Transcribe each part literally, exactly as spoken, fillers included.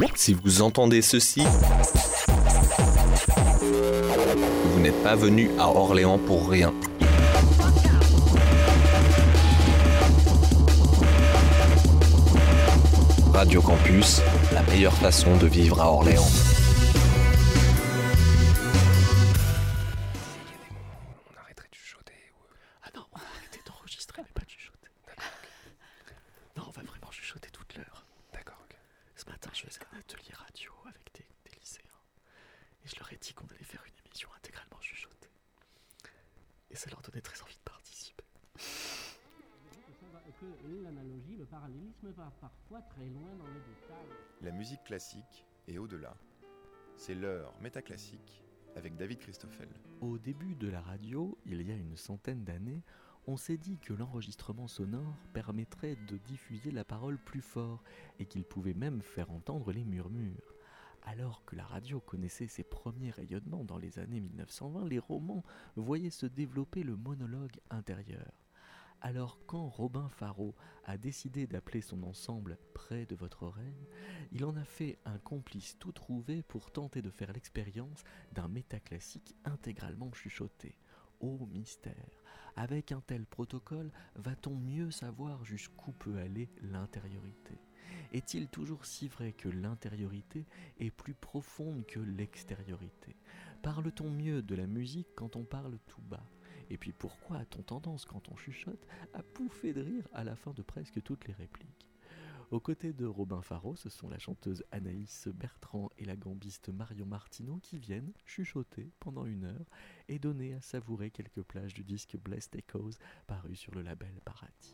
Si vous entendez ceci, vous n'êtes pas venu à Orléans pour rien. Radio Campus, la meilleure façon de vivre à Orléans. On arrêterait de chuchoter ou... Ah non, on va arrêter d'enregistrer, mais pas de chuchoter. Non, on va vraiment chuchoter toute l'heure. D'accord, ok. Ce matin, je faisais un atelier radio avec des, des lycéens. Et je leur ai dit qu'on allait faire une émission intégralement chuchotée. Et ça leur donnait très envie de participer. Que l'analogie, le parallélisme va parfois très loin dans les détails. La musique classique et au-delà, c'est l'heure métaclassique avec David Christoffel. Au début de la radio, il y a une centaine d'années, on s'est dit que l'enregistrement sonore permettrait de diffuser la parole plus fort et qu'il pouvait même faire entendre les murmures. Alors que la radio connaissait ses premiers rayonnements dans les années mille neuf cent vingt, les romans voyaient se développer le monologue intérieur. Alors quand Robin Faro a décidé d'appeler son ensemble Près de votre oreille, il en a fait un complice tout trouvé pour tenter de faire l'expérience d'un métaclassique intégralement chuchoté. Ô mystère! Avec un tel protocole, va-t-on mieux savoir jusqu'où peut aller l'intériorité? Est-il toujours si vrai que l'intériorité est plus profonde que l'extériorité? Parle-t-on mieux de la musique quand on parle tout bas? Et puis pourquoi a-t-on tendance, quand on chuchote, à pouffer de rire à la fin de presque toutes les répliques? Aux côtés de Robin Faro, ce sont la chanteuse Anaïs Bertrand et la gambiste Marion Martineau qui viennent chuchoter pendant une heure et donner à savourer quelques plages du disque Blessed Echoes paru sur le label Paradis.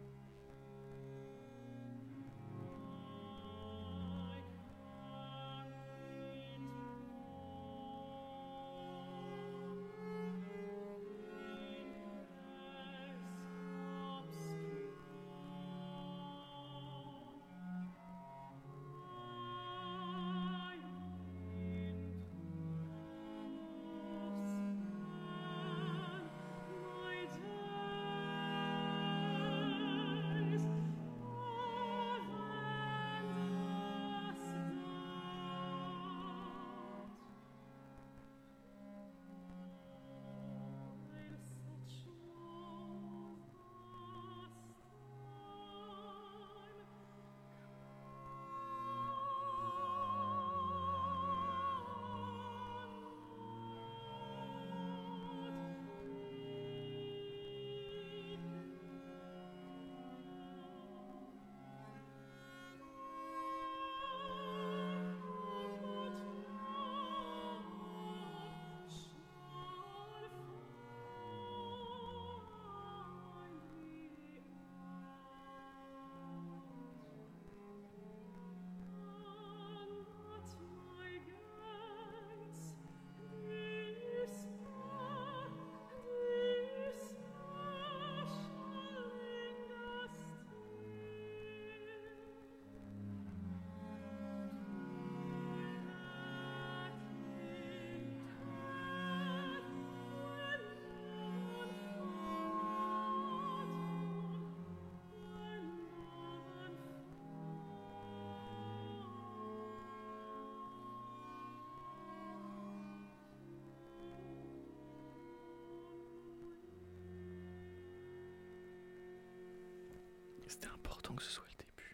C'était important que ce soit le début.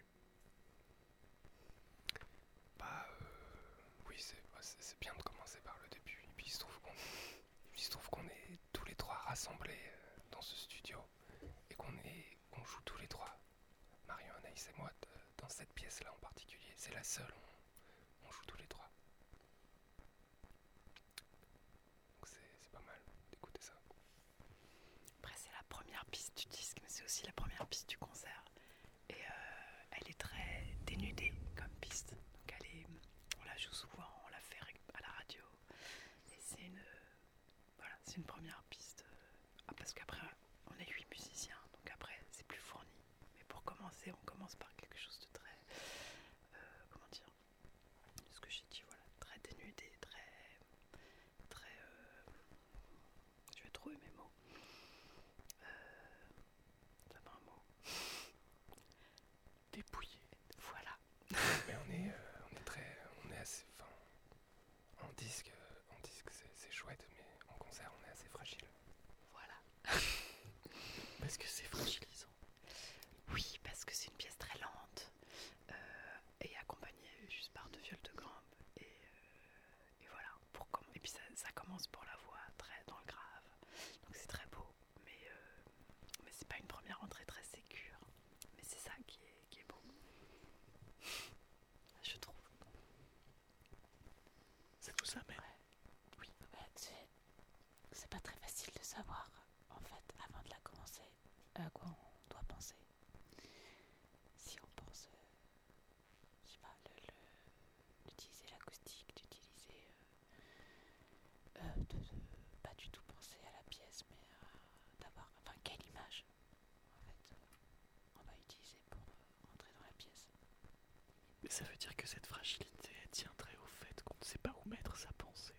Bah, euh, oui, c'est, bah, c'est, c'est bien de commencer par le début. Et puis il se trouve qu'on, il se trouve qu'on est tous les trois rassemblés euh, dans ce studio et qu'on est, qu'on joue tous les trois, Marion, Anaïs et moi, de, dans cette pièce-là en particulier. C'est la seule, on, on joue tous les trois. Donc c'est, c'est pas mal d'écouter ça. Après, c'est la première piste du disque, mais c'est aussi la première piste du concert. Et euh, elle est très dénudée comme piste. Donc elle est, on la joue souvent, on la fait à la radio. Et c'est une, voilà, c'est une première piste. Ah, parce qu'après, on est huit musiciens, donc après, c'est plus fourni. Mais pour commencer, on commence par quelque chose de très, euh, comment dire, ce que j'ai dit, voilà, très dénudé, très, très, euh, je vais trouver mes mots. Ça va un mot. Dépouillé. Voilà. Mais on est, euh, on est très, ça veut dire que cette fragilité elle tiendrait au fait qu'on ne sait pas où mettre sa pensée.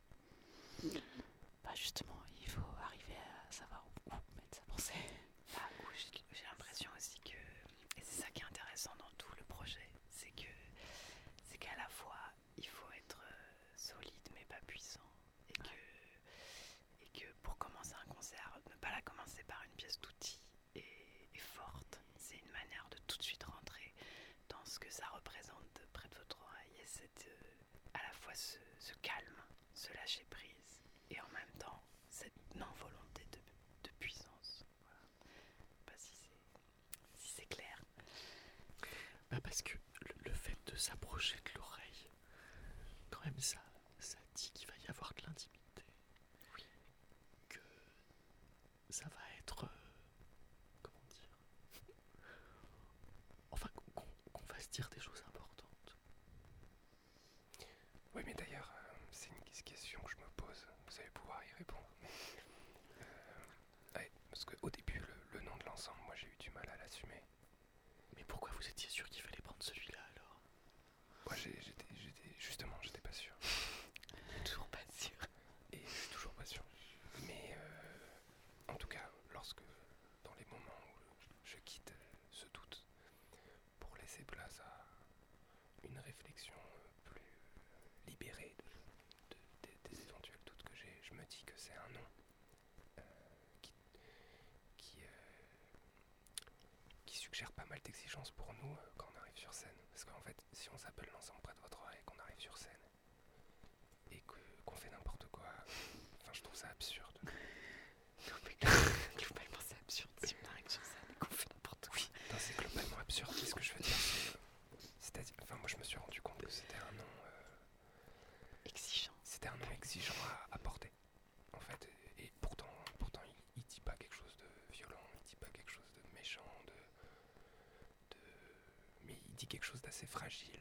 Bah justement, il faut arriver à savoir où mettre sa pensée. Bah, où j'ai, j'ai l'impression aussi que, et c'est ça qui est intéressant dans tout le projet, c'est que c'est qu'à la fois il faut être euh, solide mais pas puissant, et que et que pour commencer un concert, ne pas la commencer par une pièce d'outil et, et forte, c'est une manière de tout de suite rentrer dans ce que ça représente près de votre oreille, et cette euh, à la fois ce, ce calme, ce lâcher prise, et en même temps cette non-volonté de, de puissance. Voilà. Je sais pas si c'est, si c'est clair. Bah parce que le, le fait de s'approcher de l'oreille, quand même ça, ça dit qu'il va y avoir de l'intimité. Oui. Que ça va être... euh, comment dire Enfin, qu'on, qu'on va se dire des choses importantes. Oui, mais d'ailleurs, euh, c'est une question que je me pose. Vous allez pouvoir y répondre. Mais, euh, ouais, parce qu'au début, le, le nom de l'ensemble, moi j'ai eu du mal à l'assumer. Mais pourquoi vous étiez sûr qu'il fallait prendre celui-là alors? Moi j'ai- j'étais, j'étais, justement, j'étais pas sûr. Toujours pas sûr. Et je suis toujours pas sûr. Mais euh, en tout cas, lorsque, dans les moments où je quitte euh, ce doute pour laisser place à une réflexion euh, plus euh, libérée de, de- des, des éventuels doutes que j'ai, je me dis que c'est un nom euh, qui, qui, euh, qui suggère pas mal d'exigences pour nous euh, quand on arrive sur scène. Parce qu'en fait, si on s'appelle l'ensemble près de votre oreille, qu'on arrive sur scène et que, qu'on fait n'importe quoi, enfin je trouve ça absurde. Non, mais globalement, c'est absurde si on arrive sur scène et qu'on fait n'importe quoi. Oui, non, c'est globalement absurde. Mais ce que je veux dire, c'est, euh, c'est-à-dire, enfin moi je me suis rendu compte que c'était un nom, euh, Exigeant. c'était un nom exigeant à, à porter, en fait. Et, et pourtant, pourtant, il, il dit pas quelque chose de violent, il dit pas quelque chose de méchant, de, de, mais il dit quelque chose d'assez fragile.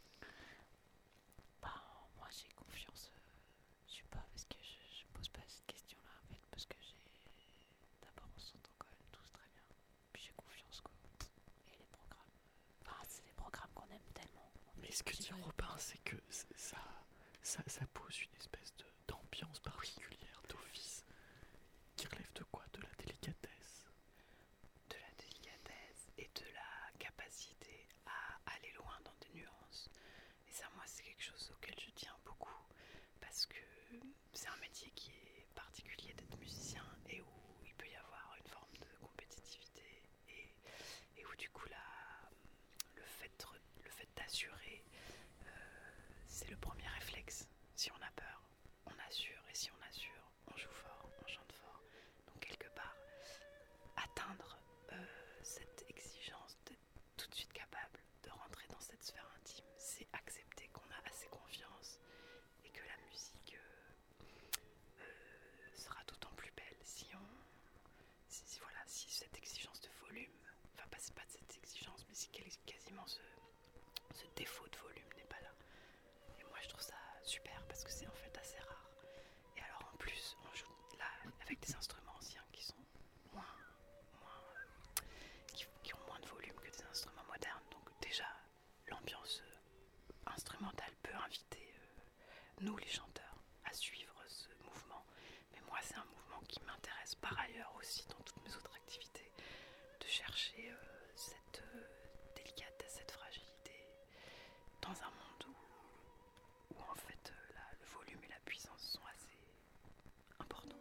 Bah, moi j'ai confiance. euh, Je sais pas, parce que je, je pose pas cette question-là en fait, parce que j'ai. D'abord, on s'entend quand même tous très bien. Puis j'ai confiance quoi. Et les programmes. Enfin, c'est des programmes qu'on aime tellement. Mais ce que dit Robin, c'est que c'est- ça, ça, ça pose une espèce de, d'ambiance particulière, d'office, qui relève de quoi? De la délicatesse. De la délicatesse et de la capacité à aller loin dans des nuances. Et ça, moi, c'est quelque chose auquel je tiens beaucoup, parce que c'est un métier qui est particulier d'être musicien et où il peut y avoir une forme de compétitivité et, et où du coup là, le fait, de- le fait d'assurer, euh, c'est le premier réflexe. Si on a peur, on assure, et si on assure, on joue fort, on chante fort. Donc quelque part, atteindre euh, cette exigence d'être tout de suite capable de rentrer dans cette sphère intime, c'est accepter qu'on a assez confiance et que la musique euh, euh, sera d'autant plus belle si on, si, si- voilà, si cette exigence de volume, enfin pas c'est pas de cette exigence, mais si quel- quasiment ce, ce défaut de volume n'est pas là. Et moi je trouve ça super parce que c'est en fait assez rare. Et alors en plus on joue là avec des instruments anciens qui sont moins, moins euh, qui, qui ont moins de volume que des instruments modernes. Donc déjà l'ambiance euh, instrumentale peut inviter euh, nous les chanteurs à suivre ce mouvement. Mais moi c'est un mouvement qui m'intéresse par ailleurs aussi dans toutes mes autres activités, de chercher euh, cette euh, délicatesse, cette fragilité dans un monde où, où en fait euh, la- le volume et la puissance sont assez importants.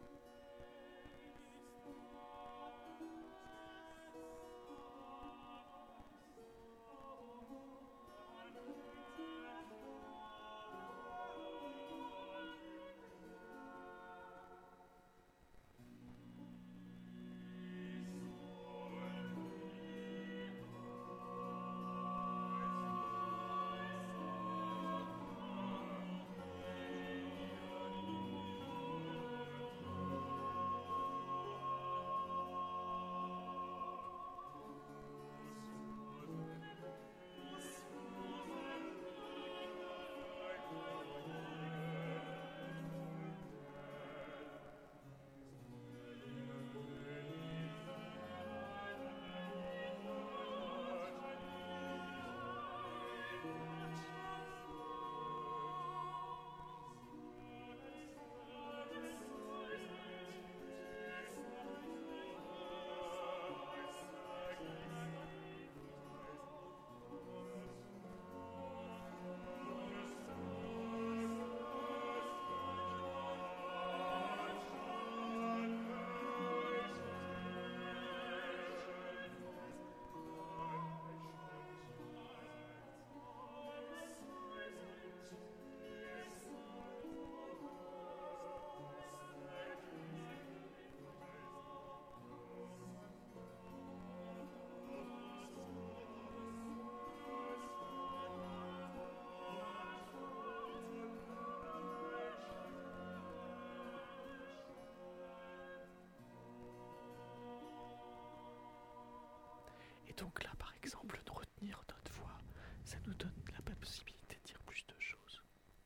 donc là, par exemple, de retenir notre voix, ça nous donne la possibilité de dire plus de choses.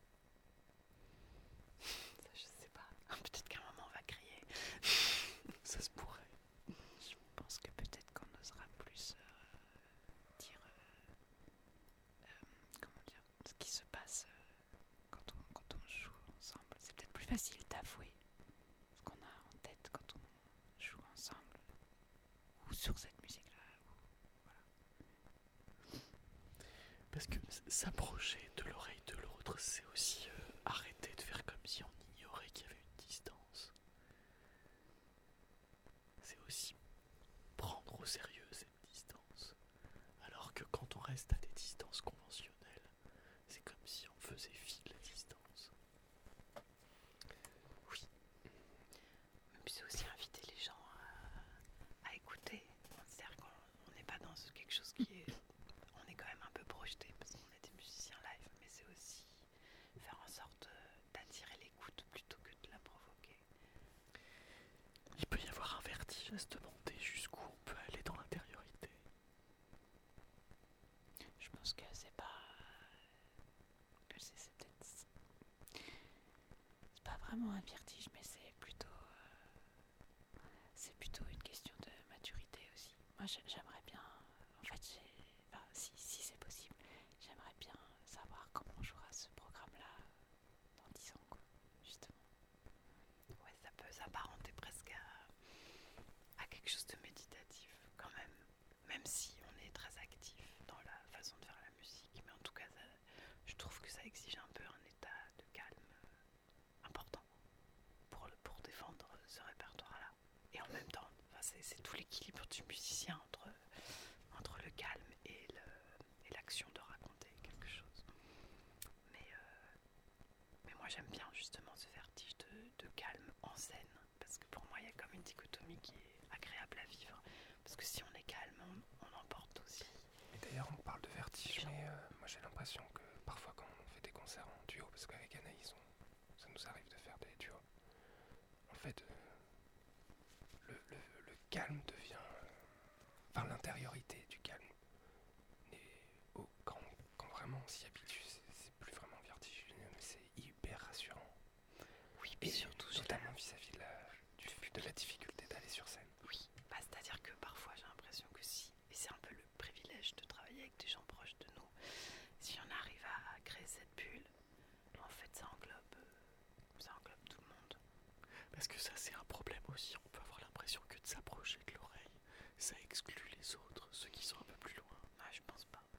Ça, je sais pas. Peut-être qu'à un moment on va crier. Ça se pourrait. Je pense que peut-être qu'on osera plus euh, dire, euh, euh, comment dire, ce qui se passe euh, quand, on, quand on joue ensemble. C'est peut-être plus facile d'avouer ce qu'on a en tête quand on joue ensemble ou sur cette musique-là. Parce que s'approcher de l'oreille de l'autre, c'est aussi euh, arrêter de faire comme si on ignorait qu'il y avait une distance. C'est aussi prendre au sérieux cette distance. Alors que quand on reste à des distances conventionnelles, c'est comme si on faisait fi de la distance. Oui. Mais puis c'est aussi inviter les gens à, à écouter. C'est-à-dire qu'on n'est pas dans quelque chose qui est... On est quand même un peu projeté parce qu'on est des musiciens live, mais c'est aussi faire en sorte d'attirer l'écoute plutôt que de la provoquer. Il peut y avoir un vertige à se demander jusqu'où on peut aller dans l'intériorité. Je pense que c'est pas... que c'est, c'est peut-être... C'est pas vraiment un vertige, mais c'est plutôt... euh, c'est plutôt une question de maturité aussi. Moi, j'ai- j'aimerais bien... En fait, j'ai... Enfin, si, si c'est possible, j'aimerais bien savoir comment on jouera ce programme-là dans dix ans, quoi, justement. Ouais, ça peut s'apparenter presque à, à quelque chose de méditatif, quand même. Même si on est très actif dans la façon de faire la musique. Mais en tout cas, ça, je trouve que ça exige un peu un état de calme euh, important pour, le- pour défendre ce répertoire-là. Et en même temps, enfin, c'est, c'est tout l'équilibre du musicien entre, entre le calme et, le, et l'action de raconter quelque chose. Mais, euh, mais moi j'aime bien justement ce vertige de, de calme en scène, parce que pour moi il y a comme une dichotomie qui est agréable à vivre, parce que si on est calme, on, on emporte aussi. Et d'ailleurs, on parle de vertige, Genre. mais euh, moi j'ai l'impression que parfois quand on fait des concerts en duo, parce qu'avec Anaïs, on- ça nous arrive de faire des duos, en fait, euh, le, le- le calme devient... euh, Enfin, l'intériorité du calme. Et au- quand, quand vraiment on s'y habitue, c'est, c'est plus vraiment vertigineux, mais c'est hyper rassurant. Oui, Et puis surtout, j'ai notamment vis-à-vis de la, du- de la difficulté d'aller sur scène. Oui, bah, c'est-à-dire que parfois j'ai l'impression que si, et c'est un peu le privilège de travailler avec des gens proches de nous, si on arrive à créer cette bulle, en fait ça englobe, euh, ça englobe tout le monde. Parce que ça, c'est un problème aussi. On peut avoir l'impression que de s'approcher de l'oreille, ça exclut les autres, ceux qui sont un peu plus loin. Ah, je pense pas.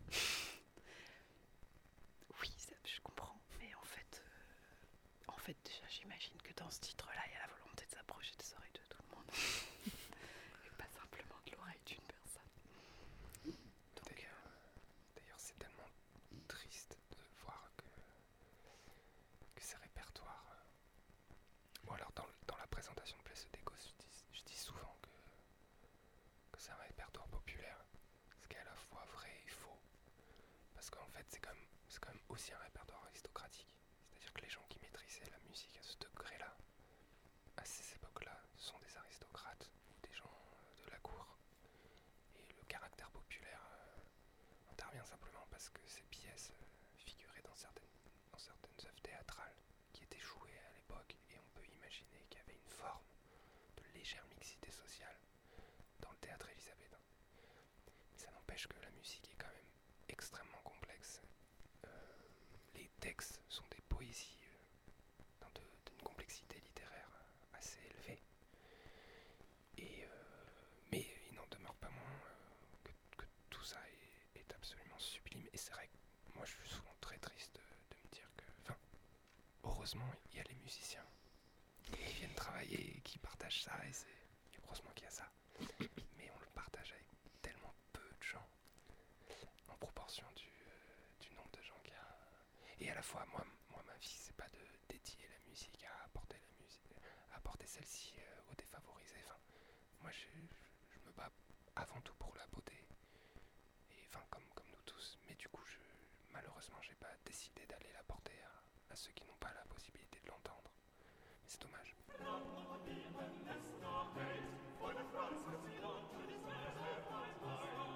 Oui, ça, je comprends, mais en fait, euh, en fait déjà j'imagine que dans ce titre-là, il y a la volonté de s'approcher des oreilles de tout le monde, et pas simplement de l'oreille d'une personne. D'ailleurs, d'ailleurs, c'est tellement triste de voir que, que ces répertoires... euh, Ou alors dans, le- dans la présentation de Place des Gosses, je dis, je dis souvent que, que c'est un répertoire populaire, ce qui est à la fois vrai et faux. Parce qu'en fait, c'est quand même, c'est quand même aussi un répertoire aristocratique. C'est-à-dire que les gens qui maîtrisaient la musique à ce degré-là, à ces époques-là, sont des aristocrates ou des gens euh, de la cour. Et le caractère populaire euh, intervient simplement parce que ces pièces euh, figuraient dans certaines, dans certaines œuvres théâtrales qui étaient jouées à l'époque, et on peut imaginer qu'il y avait une forme de légère mixité sociale dans le théâtre élisabétain. Mais ça n'empêche que la musique est quand même extrêmement complexe. Euh, les textes sont des poésies euh, dans de- d'une complexité littéraire assez élevée. Et, euh, mais il n'en demeure pas moins euh, que, que tout ça est, est absolument sublime. Et c'est vrai que moi je suis souvent très triste de, de me dire que, enfin, heureusement il y a les musiciens qui viennent travailler et qui partagent ça, et c'est heureusement qu'il y a ça. Mais on le partage avec tellement peu de gens en proportion du, euh, du nombre de gens qu'il y a. Et à la fois, moi, moi ma vie, c'est pas de dédier la musique à apporter la musique, à apporter celle-ci euh, aux défavorisés. Enfin, moi, je, je, je me bats avant tout pour la beauté. Et enfin, comme, comme nous tous. Mais du coup, je, malheureusement, j'ai pas décidé d'aller la porter à, à ceux qui n'ont pas la possibilité de l'entendre. Mais c'est dommage. For the France has belonged to this man,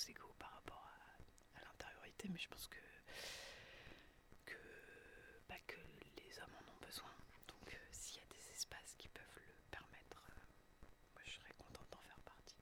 tous égaux par rapport à, à l'intériorité, mais je pense que, que, bah, que les hommes en ont besoin. Donc euh, s'il y a des espaces qui peuvent le permettre, euh, moi je serais contente d'en faire partie.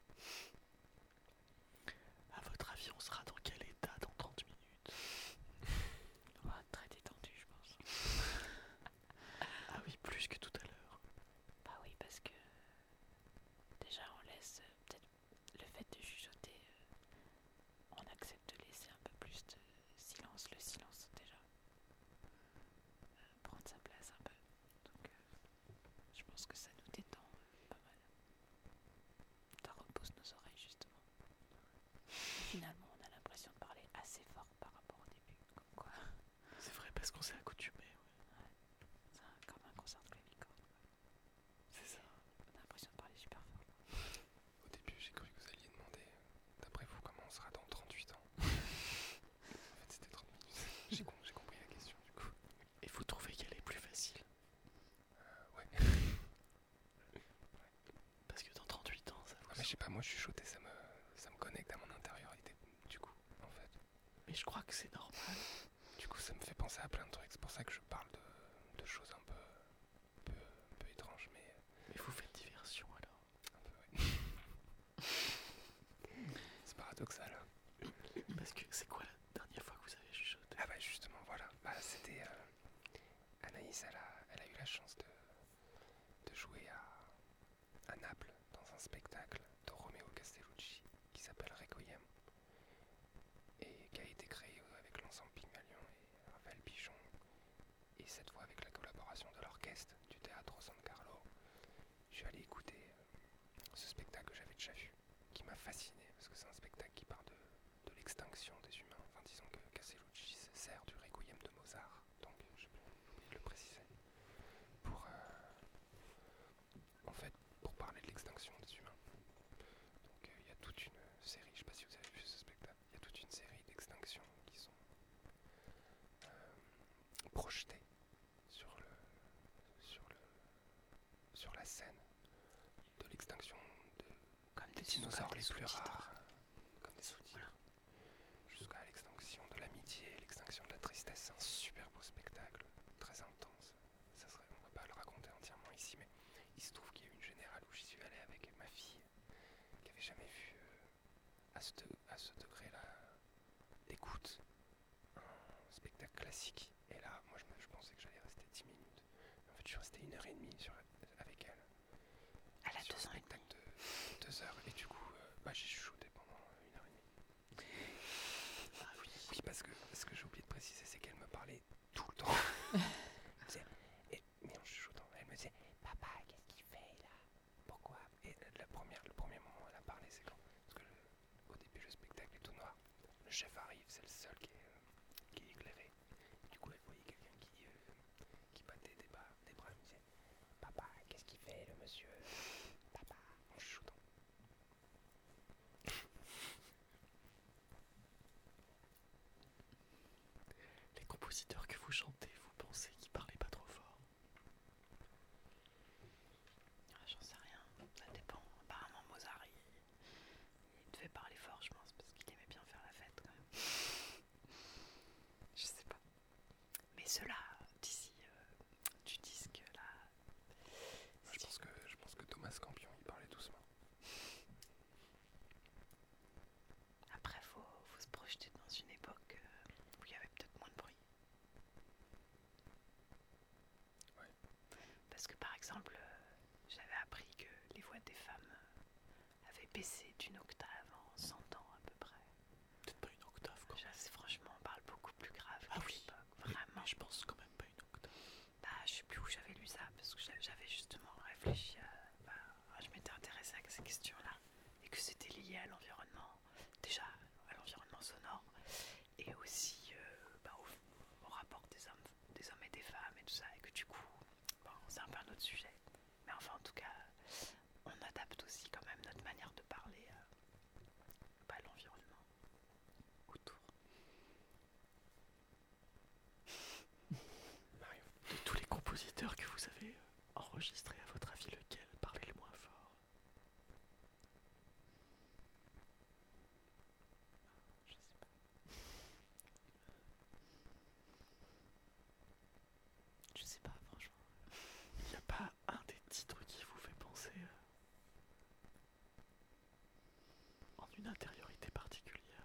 À votre avis, on sera dans quel état dans trente minutes? Oh, très détendu, je pense. Ah oui, plus que tout à l'heure. Bah oui, parce que déjà on laisse euh, peut-être le fait de chuchoter, euh, on accepte de laisser un peu plus de silence, le silence déjà, euh, prendre sa place un peu. Donc euh, je pense que ça nous détend euh, pas mal. Ça repose nos oreilles justement. Et finalement on a l'impression de parler assez fort par rapport au début, comme quoi C'est vrai parce qu'on s'est accoutumé, ouais. c'est un- comme un concert de clavichord, quoi. C'est ça. On a l'impression de parler super fort. Au début, j'ai cru que vous alliez demander, euh, d'après vous, comment on sera dans trente-huit ans. En fait, c'était trente minutes. J'ai com- j'ai compris la question, du coup. Et vous trouvez qu'elle est plus facile? Euh, ouais. Parce que dans trente-huit ans, ça vous Ah, mais je sais pas, moi, chuchoter, ça me, ça me connecte à mon intériorité, du coup, en fait. Mais je crois que c'est normal. Du coup, ça me fait penser à plein de trucs. C'est pour ça que je parle de, de choses un peu, un peu, un peu étranges, mais Mais vous faites diversion alors. un peu, ouais. C'est paradoxal. Parce que c'est quoi la dernière fois que vous avez chuchoté? Ah bah justement, voilà. Bah, c'était... euh, Anaïs, elle a, elle a eu la chance de, de jouer à, à Naples, dans un spectacle de Romeo Castellucci, qui s'appelle Requiem, et qui a été créé avec l'ensemble Pygmalion et Raphaël Pichon, et cette fois avec la collaboration de l'orchestre du Teatro San Carlo. Je suis allé écouter euh, ce spectacle que j'avais déjà vu, qui m'a fasciné, parce que c'est un spectacle qui parle de, de l'extinction des humains. Enfin, disons que Castellucci se sert du Requiem de Mozart, donc j'ai oublié de le préciser, pour, euh, en fait, pour parler de l'extinction des humains. Donc euh, il y a toute une série, je sais pas si vous avez vu ce spectacle, il y a toute une série d'extinctions qui sont euh, projetées sur le, sur le, sur la scène de l'extinction de, Comme des des sous- dinosaures comme les des plus sous-titres. rares, comme des sous-titres, jusqu'à l'extinction de l'amitié, l'extinction de la tristesse. C'est un super beau spectacle, très intense. Ça serait, on va pas le raconter entièrement ici, mais il se trouve qu'il y a eu une générale où j'y suis allé avec ma fille, qui avait jamais vu euh, à ce, de- à ce degré-là d'écoute un spectacle classique. Et là, moi, je, me- je pensais que j'allais rester dix minutes. En fait, je suis resté une heure et demie sur, avec elle. Elle a sur deux un ans et spectacle de, de deux heures. Et du coup, euh, bah, j'ai chuchoté pendant une heure et demie. Ah oui. Oui, parce que ce que j'ai oublié de préciser, c'est qu'elle me parlait tout le temps. Elle me disait, et, mais en chuchotant, elle me disait, papa, qu'est-ce qu'il fait là? Pourquoi? Et la première, le premier moment où elle a parlé, c'est quand, parce que le- au début, le spectacle est tout noir. Le chef arrive, c'est le seul qui est, euh, qui est éclairé. Du coup, elle voyait quelqu'un qui, euh, qui battait des bras, des bras. Elle me disait, papa, qu'est-ce qu'il fait le monsieur? Papa, en chuchotant. Les compositeurs que vous chantez, vous pensez qu'ils parlaient pas trop fort? Ah, j'en sais rien, ça dépend. Apparemment Mozart il, il devait parler fort, je pense, parce qu'il aimait bien faire la fête quand même. Je sais pas. Mais ceux-là, d'ici euh, du disque là, Je pense que, je pense que Thomas Campion, il parlait doucement. après faut, faut se projeter dans une époque euh, où il y avait peut-être moins de bruit. Ouais. Parce que par exemple, euh, j'avais appris que les voix des femmes euh, avaient baissé d'une octave en cent ans à peu près. Peut-être pas une octave quand même. Je- Franchement, on parle beaucoup plus grave Ah qu'à oui. l'époque. Mais- Vraiment. mais je pense quand même pas une octave. Bah, je sais plus où j'avais lu ça, parce que j'a- j'avais justement réfléchi à... Bah, je m'étais intéressée à ces questions-là, et que c'était lié à l'environnement, déjà à l'environnement sonore, et aussi euh, bah, au, au rapport des hommes, des hommes et des femmes et tout ça, et que du coup, bon, c'est un peu un autre sujet. Mais enfin, en tout cas, on adapte aussi quand même notre manière de parler à bah, l'environnement autour. Mario. De tous les compositeurs que vous avez euh, enregistrés, à votre avis, lequel parlait le moins fort? intériorité particulière.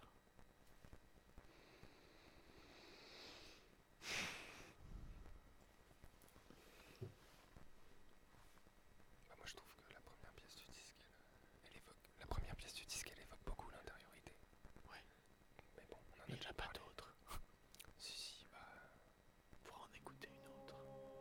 Bah, moi je trouve que la première pièce du disque, elle, elle évoque, la première pièce du disque, elle évoque beaucoup l'intériorité. Ouais. Mais bon, on en a Mais il n'y déjà en a pas parlé. d'autres. Si, si, bah. Pour en écouter une autre.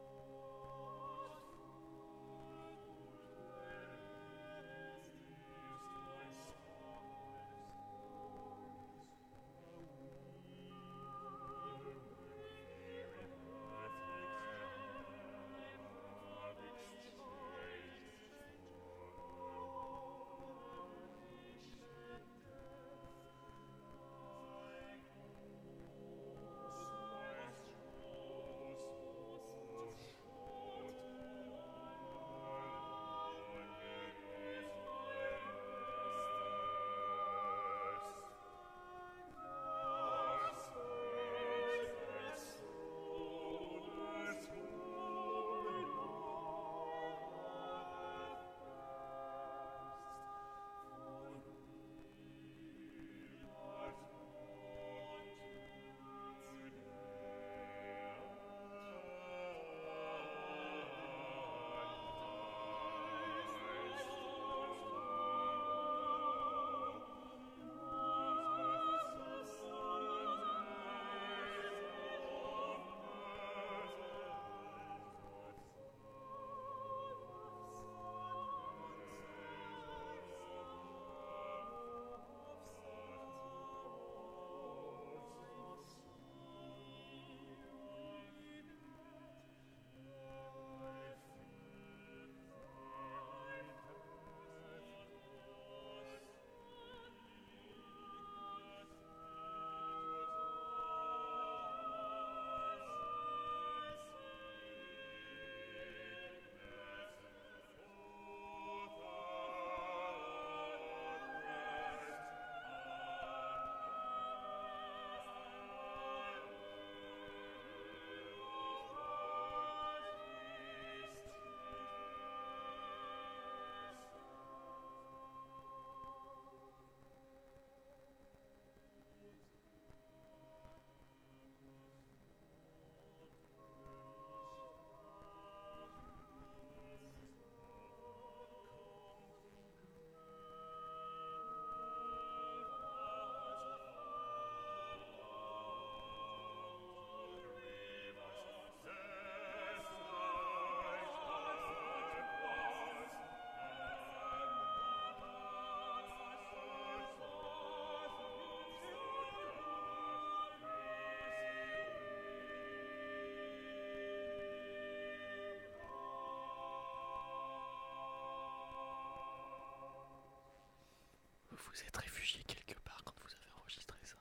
Vous vous êtes réfugié quelque part quand vous avez enregistré ça?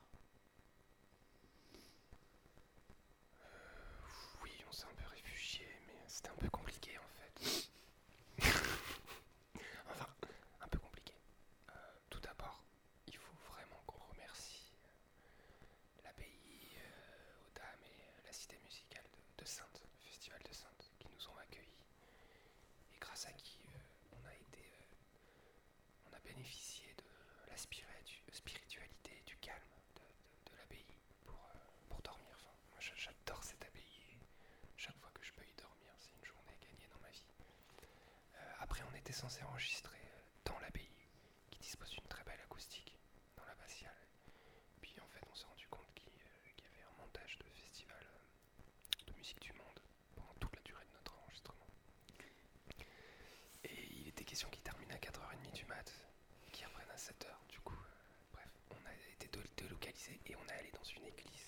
Oui, on s'est un peu réfugié, mais c'était un peu compliqué en fait. Enfin, un peu compliqué. Euh, tout d'abord, il faut vraiment qu'on remercie l'abbaye euh, aux Dames et la cité musicale de, de Saintes, le festival de Saintes, qui nous ont accueillis et grâce à qui euh, on a été, euh, on a bénéficié de la spiritu- spiritualité et du calme de, de- de l'abbaye pour, euh, pour dormir. Enfin, moi j'a- j'adore cette abbaye. Chaque fois que je peux y dormir, c'est une journée gagnée dans ma vie. Euh, après, on était censé enregistrer euh, dans l'abbaye, qui dispose d'une très belle acoustique, dans l'abbatiale. Puis en fait, on s'est rendu compte qu'il euh, qu'il y avait un montage de festival euh, de musique du monde pendant toute la durée de notre enregistrement. Et il était question qu'il termine à quatre heures trente du mat, qu'il reprenne à sept heures. Du coup, euh, bref, on a été délocalisé et on est allé dans une église.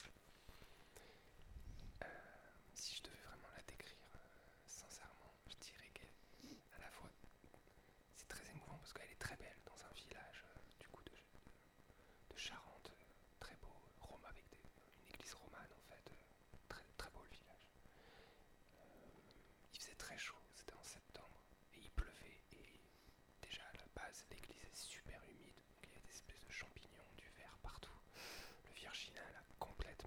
Euh, si je devais vraiment la décrire euh, sincèrement, je dirais qu'à la fois c'est très émouvant parce qu'elle est très belle dans un village euh, du coup de, de, de Charente, euh, très beau, Rome avec des, une église romane en fait, euh, très très beau le village. Euh, il faisait très chaud, c'était en septembre et il pleuvait et déjà à la base l'église est super humide, donc il y a des espèces de champignons, du verre partout. Le virginal a complètement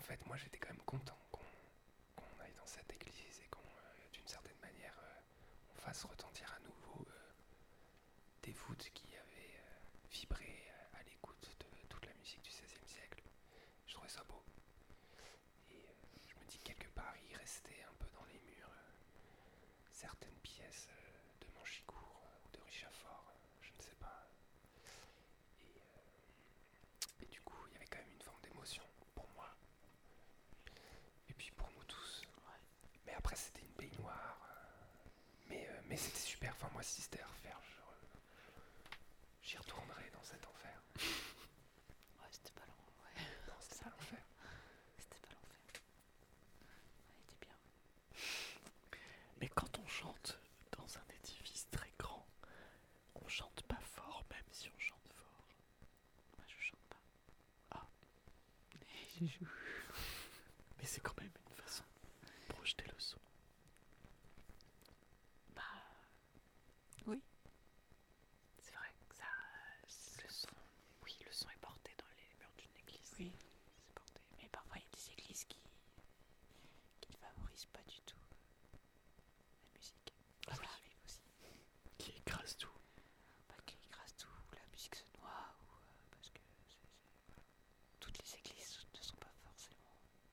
fait, moi j'étais quand même content qu'on, qu'on aille dans cette église et qu'on, euh, d'une certaine manière, euh, on fasse retentir à nouveau euh, des voûtes qui avaient euh, vibré euh, à l'écoute de toute la musique du seizième siècle. Je trouvais ça beau. Et euh, je me dis que quelque part, il restait un peu dans les murs euh, certaines pièces euh, de Manchicourt euh, ou de Richafort, euh, je ne sais pas. Et, euh, et du coup, il y avait quand même une forme d'émotion pour moi. Et puis pour nous tous. Mais après, c'était une baignoire. euh, mais, euh, mais c'était super. Enfin, moi, si c'était à refaire, je, j'y retournerais dans cet enfer. Ouais, c'était pas long. Ouais. Non, c'était pas l'enfer. C'était pas l'enfer. Elle était bien. Mais quand on chante dans un édifice très grand, on chante pas fort, même si on chante fort. Moi, je chante pas. Ah. Je joue. Mais c'est quand même une façon de projeter le son. Bah. Oui. C'est vrai que ça. Le son. Oui, le son est porté dans les murs d'une église. Oui. C'est porté. Mais parfois, il y a des églises qui qui ne favorisent pas du tout la musique. Ah Ça oui. arrive aussi. Qui écrase tout. Pas qu'ils écrasent tout, ou la musique se noie, ou euh, parce que c'est- c'est- voilà. Toutes les églises ne sont pas forcément,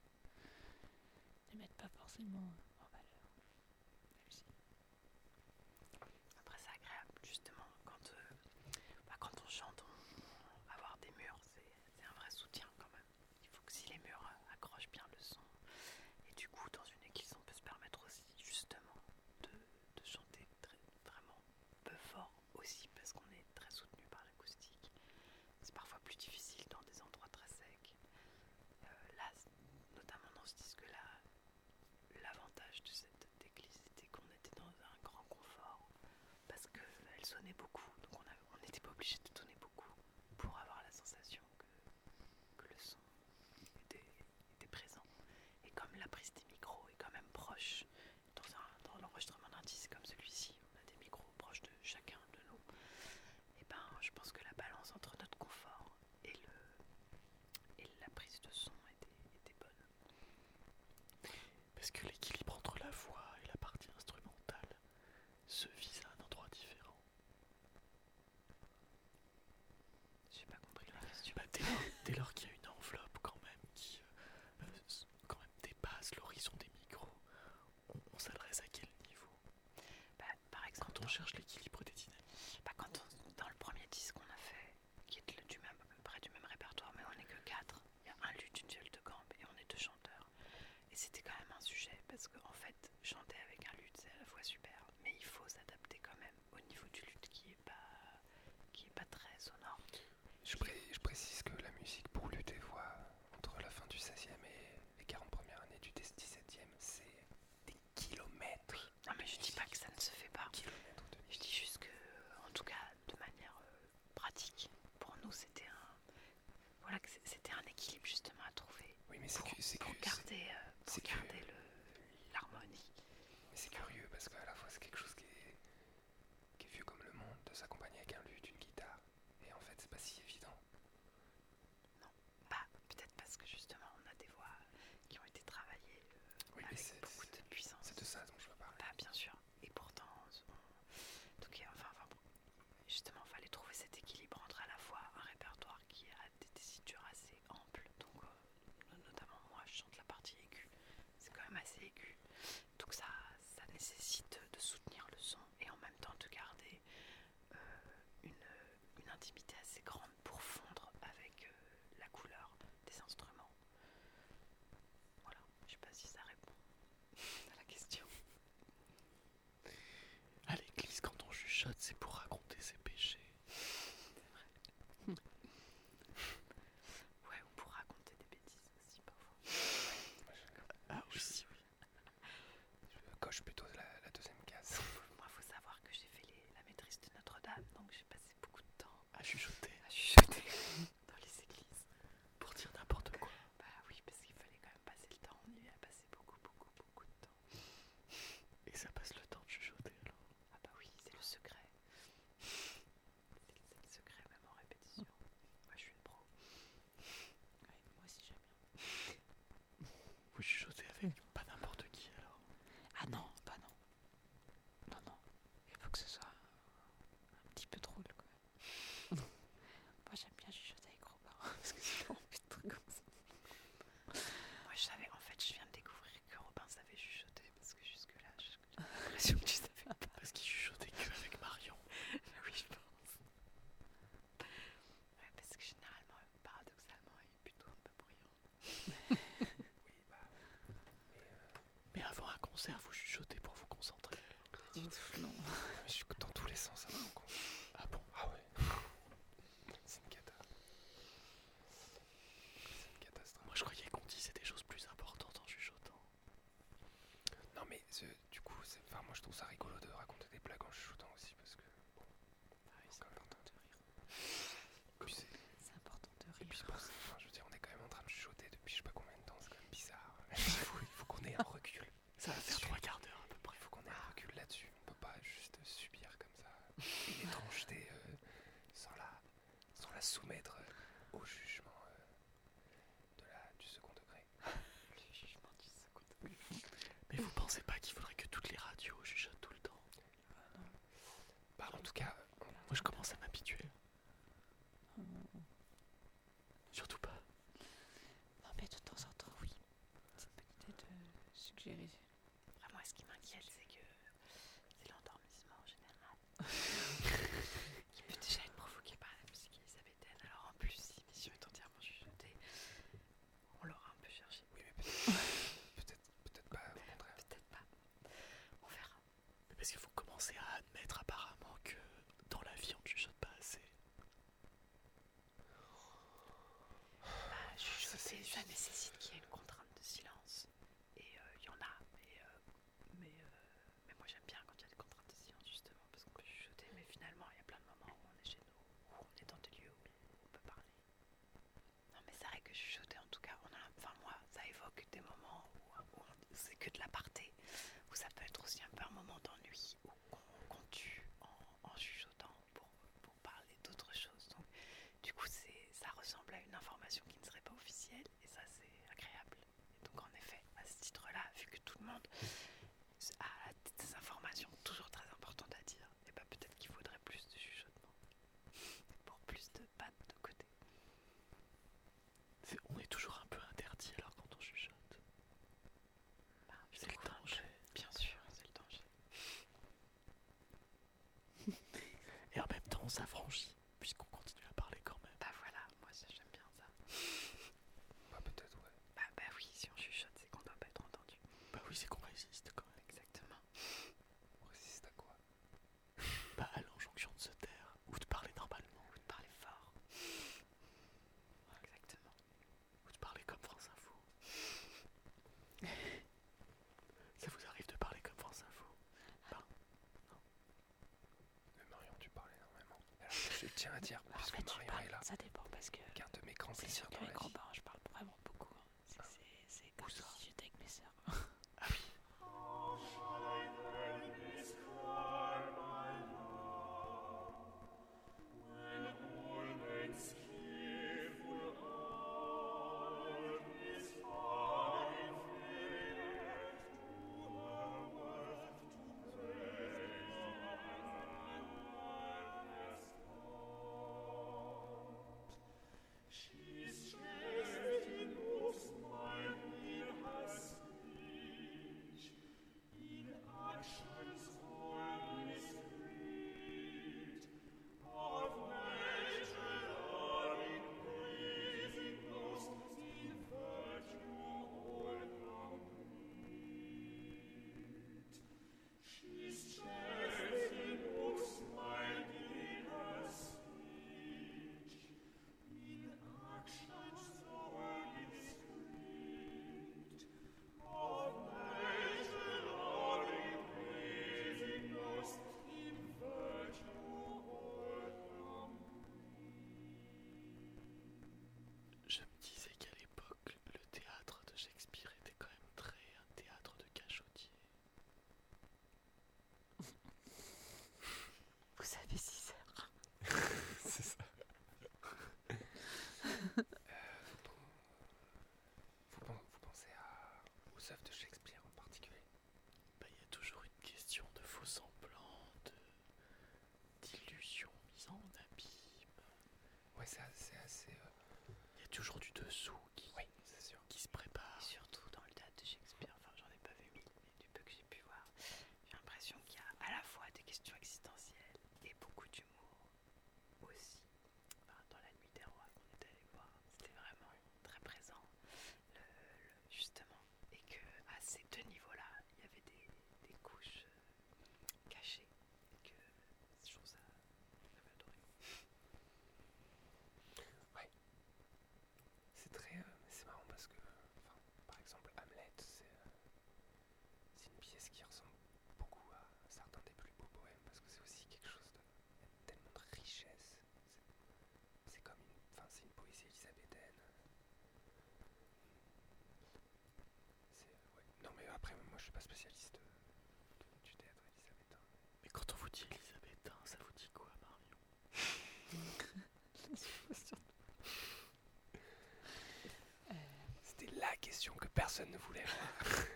ne mettent pas forcément en valeur la musique. Après, c'est agréable, justement, quand, euh, bah, quand on chante, on, avoir des murs, c'est c'est un vrai soutien quand même. Il faut que si les murs euh, accrochent bien le son, et du coup, dans une église, on peut se permettre aussi, justement, de, de chanter très, vraiment peu fort aussi, parce qu'on est très soutenu par l'acoustique. C'est parfois plus difficile dans des endroits très secs. Euh, là, notamment dans ce disque-là, l'avantage de cette église était qu'on était dans un grand confort parce qu'elle sonnait beaucoup, donc on a- on n'était pas obligé de donner beaucoup pour avoir la sensation que, que le son était, était présent. Et comme la prise des micros est quand même proche dans, un- dans l'enregistrement d'un disque comme celui-ci, on a des micros proches de chacun de nous, et ben je pense que la balance entre notre confort et, le, et la prise de son était, était bonne. Parce que l'équilibre entre la voix et la partie instrumentale se vise à un endroit différent. J'ai pas compris la question. Bah, dès lors, dès lors qu'il y a une enveloppe quand même qui euh, euh, s- quand même dépasse l'horizon des micros, on, on s'adresse à quel niveau? Bah, par exemple, Quand on cherche l'équilibre des dynamiques. bah, quand on- dans le premier disque qu'on a fait, qui est le- du même, à peu près du même répertoire, mais on n'est que quatre, il y a un luth, une viole de gambe et on est deux chanteurs. Et c'était quand même un sujet, parce qu'en fait, chanter avec un luth, c'est à la fois super, mais il faut s'adapter quand même au niveau du luth qui est pas, qui est pas très sonore. Je, pré- je précise que la musique pour luth et voix, entre la fin du seizième et les quarante premières années du dix-septième, c'est des kilomètres. Non, mais je dis pas que ça ne se fait pas. Kilomètres de Je dis juste que, en tout cas, de manière euh, pratique, pour nous, c'était un, voilà, que c'est- c'était un équilibre justement à trouver. Oui, mais c'est Pour, que- c'est pour que- garder, euh, pour c'est que- garder le- l'harmonie. Mais c'est curieux parce qu'à la fois c'est quelque chose qui est, qui est vieux comme le monde de s'accompagner avec un luth, une guitare. Et en fait c'est pas si évident. Bah, peut-être parce que justement, on a des voix qui ont été travaillées euh, Oui, mais avec c'est- beaucoup de puissance. C'est de ça dont je veux parler. Bah, bien sûr. Et pourtant, on- donc, et enfin, enfin, bon, justement, il fallait trouver cet équilibre entre à la fois un répertoire qui a des tessitures assez amples, donc euh, notamment moi, je chante la partie aiguë, c'est quand même assez aigu. Donc ça, ça nécessite de soutenir le son et en même temps de garder euh, une, une intimité assez grande pour fondre avec euh, la couleur des instruments. Voilà, je sais pas si ça répond à la question. À l'église, quand on chuchote, c'est pour raconter ses péchés. Ouais, ou pour raconter des bêtises aussi parfois. Ah aussi, oui. Je coche plutôt la, la deuxième case. Moi, faut savoir que j'ai fait les- la maîtrise de Notre-Dame, donc j'ai passé beaucoup de temps À chuchoter. l'impression que tu savais pas. Parce qu'il chuchotait que avec Marion. Oui, je pense. Ouais, parce que généralement, paradoxalement, il est plutôt un peu bruyant. Mais avant un concert, vous chuchotez pour vous concentrer. Ouf, non. Je suis dans tous les sens avant qu'on... Ah bon? Ah ouais. C'est une cata. C'est une catastrophe. Moi je croyais qu'on disait des choses plus importantes en chuchotant. Non mais ce- du coup, c'est- enfin, moi je trouve ça rigolo de raconter des blagues en chuchotant aussi parce que... Bon, Ah oui, c'est quand même. important de rire. Puis c'est- C'est important de Et puis rire. je pense, enfin, je veux dire, on est quand même en train de chuchoter depuis je sais pas combien de temps, c'est quand même bizarre. Il faut, il faut qu'on ait un recul. Ça va faire trois quarts d'heure à peu près. Il faut qu'on ait un recul là-dessus. On peut pas juste subir comme ça une étrangeté euh, sans, la, sans la soumettre euh, au jugement euh, de la, du second degré. Le jugement du second degré. Mais vous pensez pas qu'il faudrait que toutes les radios chuchotent tout le temps? Bah, en tout cas, on- Moi je commence à m'habituer. Surtout pas. Non, mais de temps en temps, oui. C'est une bonne idée de suggérer. Enfin, moi, ce qui m'inquiète, c'est que c'est l'endormissement en général. qui peut déjà être provoqué par la musique élisabéthaine. Alors en plus, si Mission est entièrement chuchotée, on l'aura un peu cherché. oui, mais peut-être, peut-être, peut-être pas, au contraire. Peut-être pas. On verra. Mais parce qu'il faut commencer à admettre apparemment que dans la vie on ne chuchote pas assez. Bah, chuchoter, c'est ça difficile. nécessite qu'il y ait une contrainte de silence. Et il y en a. Mais, euh, mais, euh, mais moi, j'aime bien quand il y a des contraintes de silence, justement, parce qu'on peut chuchoter. Mais finalement, il y a plein de moments où on est chez nous, où on est dans des lieux où on peut parler. Non, mais c'est vrai que chuchoter, en tout cas, on a, enfin, moi, ça évoque des moments où, où on- c'est que de l'aparté, où ça peut être aussi un peu un moment d'ennui, où qu'on qu'on tue en, en chuchotant pour, pour parler d'autres choses. Donc, du coup, c'est, ça ressemble à une information qui ne serait pas officielle, et ça, c'est agréable. Et donc, en effet, à ce titre-là, vu que tout le monde a des informations toujours très importantes à dire, et bah peut-être qu'il faudrait plus de chuchotement pour plus de pattes de côté. C'est- on est toujours un peu interdit alors quand on chuchote. Bah, C'est le danger. Bien sûr, c'est le danger. Et en même temps on s'affranchit, puisqu'on continue à parler quand même. Bah voilà, moi ça, j'aime bien ça. Bah, peut-être, ouais. Bah, bah oui, si on chuchote, c'est qu'on doit pas être entendu. Bah oui, c'est qu'on résiste quand même. Exactement. On résiste à quoi? Bah à l'injonction de se taire, ou de parler normalement, Ou de parler fort. Exactement. ou de parler comme France Info. Ça vous arrive de parler comme France Info? Mais Marion, tu parlais énormément. Alors, je tiens à dire, En puisque fait, je Marion parle, est là, ça dépend parce que qu'un de mes grands c'est plaisirs sûr dans la qu'avec vie. Robin, je parle vraiment beaucoup. hein. C'est- C'est c'est comme Où si ça? j'étais avec mes sœurs. Ah oui. Je me disais qu'à l'époque, le théâtre de Shakespeare était quand même très un théâtre de cachotier. Vous avez six heures. C'est ça. vous, pen- vous pensez à, aux œuvres de Shakespeare en particulier? Bah, il y a toujours une question de faux semblants, de d'illusions mises en abîme. Ouais, c'est assez... assez euh, Il y a toujours du dessous qui, Oui, c'est sûr. qui se prépare. Et surtout dans le théâtre de Shakespeare, enfin j'en ai pas vu mille, mais du peu que j'ai pu voir, j'ai l'impression je suis pas spécialiste euh, de- du théâtre élisabétain. Mais quand on vous dit élisabétain, ça vous dit quoi, Marion? C'était la question que personne ne voulait voir.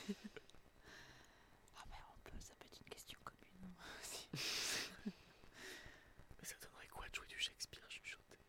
Ah ben on peut, ça peut être une question commune hein, aussi. Mais ça donnerait quoi de jouer du Shakespeare chuchoté?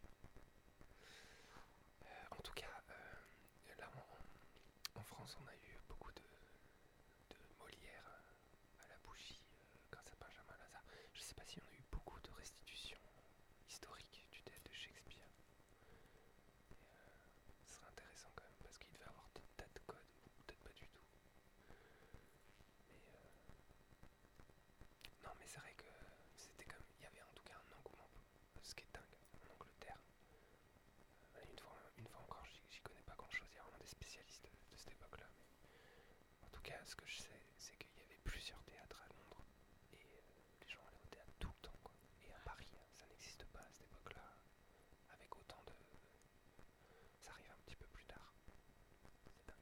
Euh, en tout cas, euh, là en, en France, on a eu beaucoup de, de Molière euh, à la bougie euh, grâce à Benjamin Lazare. Je sais pas si on a eu beaucoup de restitutions historiques du théâtre de Shakespeare. Et, euh, ce serait intéressant quand même parce qu'il devait avoir des tas de codes, ou peut-être pas du tout. Mais euh, non, mais c'est vrai que c'était comme il y avait en tout cas un engouement, ce qui est dingue en Angleterre. Euh, une fois, une fois encore, j'y, j'y connais pas grand-chose. Il y a vraiment des spécialistes de, de cette époque-là. Mais en tout cas, ce que je sais, c'est qu'il y avait plusieurs théâtres à Londres et euh, les gens allaient au théâtre tout le temps, quoi. Et à Paris, ça n'existe pas à cette époque-là, avec autant de. Ça arrive un petit peu plus tard. C'est dingue.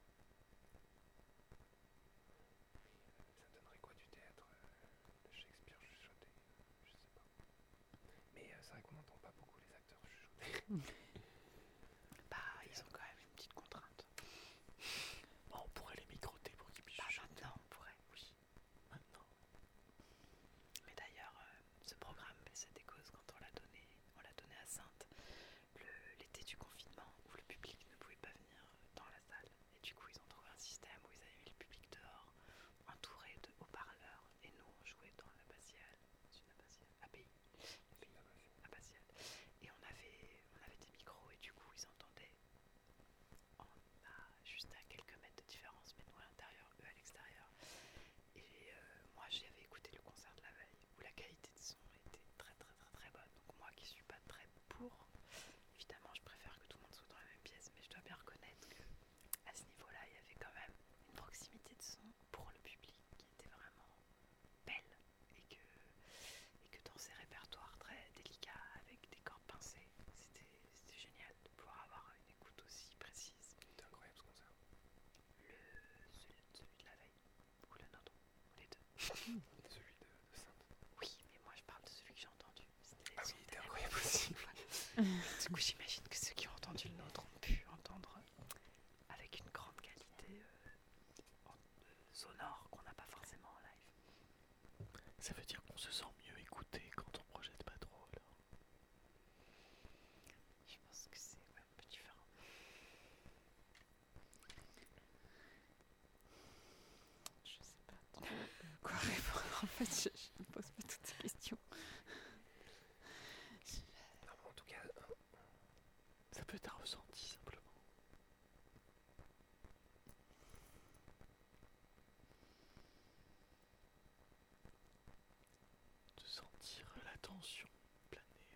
Et, euh, ça donnerait quoi du théâtre euh, de Shakespeare chuchoté? Je sais pas. Mais euh, c'est vrai qu'on n'entend pas beaucoup les acteurs chuchoter. Bah, ils ont quand même une petite contrainte. Bon, on pourrait les microter pour qu'ils puissent Bah, chuchoter. maintenant, on pourrait, oui. Maintenant. Mais d'ailleurs, euh, ce programme, c'était cause quand on l'a donné, on l'a donné à Sainte, le- l'été du confinement, où le public ne pouvait pas venir dans la salle. Et du coup, ils ont trouvé un système où ils avaient mis le public dehors, entouré de haut-parleurs, et nous, on jouait dans l'abbatiale, c'est une abbatiale, abbaye, abbatiale. Et on avait, on avait des micros, et du coup, ils entendaient en, à, juste à quelques mètres de différence, mais nous à l'intérieur, eux à l'extérieur. Et euh, moi, j'avais écouté le concert de la veille, où la qualité de son était très très très très bonne. Donc moi qui suis pas très pour, évidemment, je préfère que tout le monde soit dans la même pièce, mais je dois bien reconnaître que à ce niveau-là, il y avait quand même une proximité de son pour le public qui était vraiment belle, et que, et que dans ces répertoires très délicats avec des cordes pincées, c'était c'était génial de pouvoir avoir une écoute aussi précise. C'était incroyable ce concert. Le, celui, celui de la veille, ou le nôtre, ou les deux. Celui de, de Sainte. Oui, mais moi je parle de celui que j'ai entendu. C'était Ah son oui, il était thème. incroyable aussi. Du coup, j'imagine que ceux qui ont entendu le nôtre ont pu entendre avec une grande qualité euh, en- euh, sonore qu'on n'a pas forcément en live. Ça veut dire qu'on se sent mieux écouté quand on projette pas trop, alors. Je pense que c'est ouais, un peu différent. Je sais pas trop euh, quoi répondre en fait, je, je me pose pas toutes ces questions. Non, mais en tout cas, euh, Ça peut être un ressenti, simplement. De sentir la tension planer.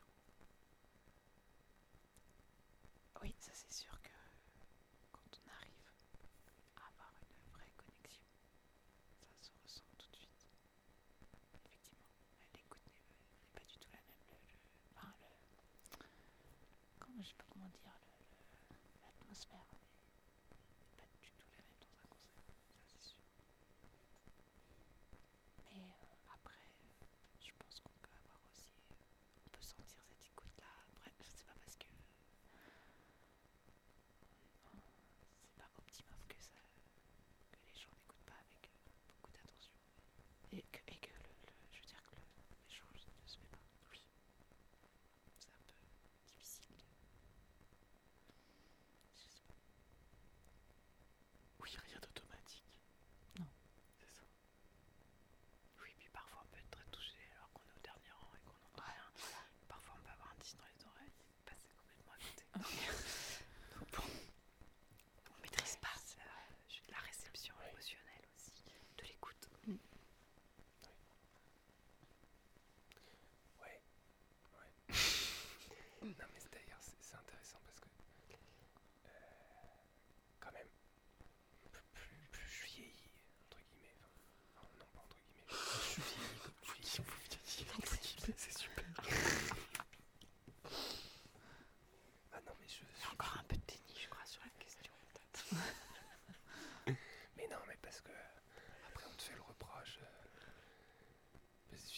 Oui, ça c'est sûr que quand on arrive à avoir une vraie connexion, ça se ressent tout de suite. Effectivement, l'écoute n'est n'est pas du tout la même. Le, le, enfin, le, comment, je sais pas comment dire, le- le- l'atmosphère n'est pas du tout la même dans un concert, ça c'est sûr. Mais euh, après, euh, je pense qu'on peut avoir aussi, euh, on peut sentir cette écoute-là. Après, c'est pas parce que c'est pas optimum que ça, que les gens n'écoutent pas avec euh, beaucoup d'attention et que, et que le, le- je veux dire que le- l'échange ne se fait pas. Oui, c'est un peu difficile. De, je sais pas.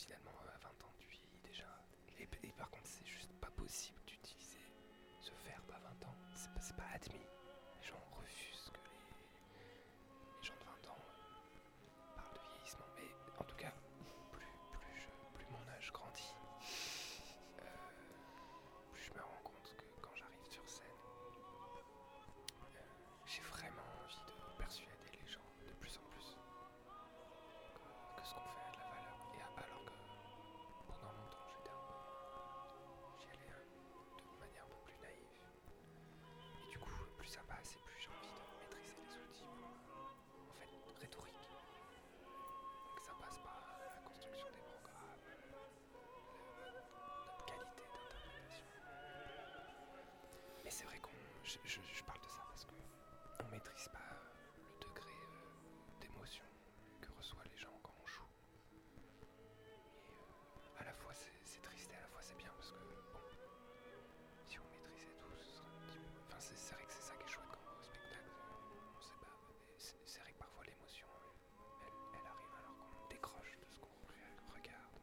finalement à vingt ans tu vieillis déjà. Et, et par contre c'est juste pas possible d'utiliser ce verbe à vingt ans, c'est pas, c'est pas admis. Les gens refusent que les, les gens de vingt ans euh, parlent de vieillissement, mais en tout cas plus, plus, je, plus mon âge grandit, euh, plus je me rends compte que quand j'arrive sur scène, euh, j'ai vraiment envie de persuader les gens de plus en plus que, que ce qu'on fait a de la valeur. Et alors que pendant longtemps j'étais un peu, j'y allais hein, de manière un peu plus naïve. Et du coup, plus ça passe et plus j'ai envie de maîtriser les outils pour, euh, en fait, rhétorique. Donc ça passe par la construction des programmes, le- notre qualité d'interprétation. Mais c'est vrai qu'on, je, je, je parle de ça parce que on maîtrise pas euh, le degré euh, d'émotion que reçoivent les gens quand on joue. Et euh, à la fois c'est, c'est triste et à la fois c'est bien parce que bon, si on maîtrisait tout, ce serait un petit peu. Enfin, c'est, c'est vrai que c'est ça qui est chouette quand on va au spectacle. On sait pas. C'est, c'est vrai que parfois l'émotion, elle, elle, elle arrive alors qu'on décroche de ce qu'on re- regarde.